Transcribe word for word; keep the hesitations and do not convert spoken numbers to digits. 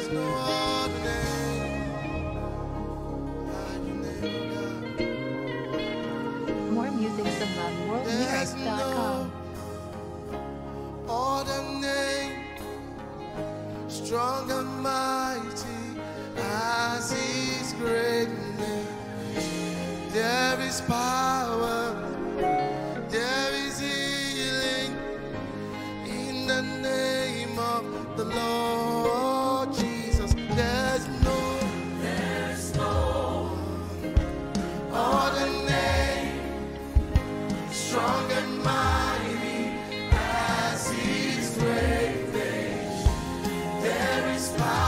no other name like your name, God. More music from love world lyrics dot com. Other name, strong and mighty as His great name. There is power, there is healing in the name of the Lord Jesus. There's no, there's no other name, strong and mighty as His great name. There is power.